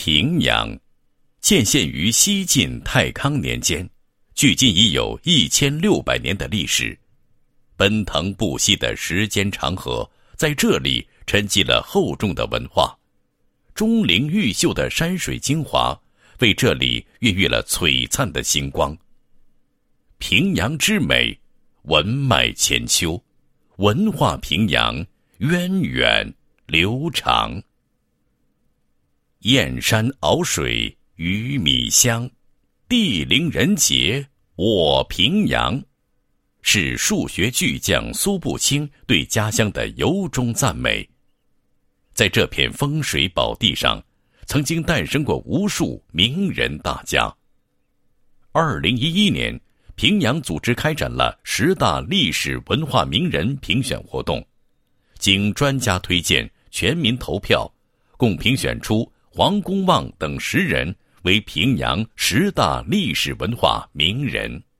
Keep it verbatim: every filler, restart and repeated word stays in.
平阳，建县于西晋太康年间，距今已有一千六百年的历史。奔腾不息的时间长河，在这里沉积了厚重的文化。钟灵毓秀的山水精华，为这里孕育了璀璨的星光。平阳之美，文脉千秋，文化平阳，源远流长。燕山敖水鱼米香，地灵人杰我平阳，是数学巨匠苏步青对家乡的由衷赞美。在这片风水宝地上，曾经诞生过无数名人大家。二零一一年，平阳组织开展了十大历史文化名人评选活动，经专家推荐、全民投票，共评选出黄公望等十人为平阳十大历史文化名人。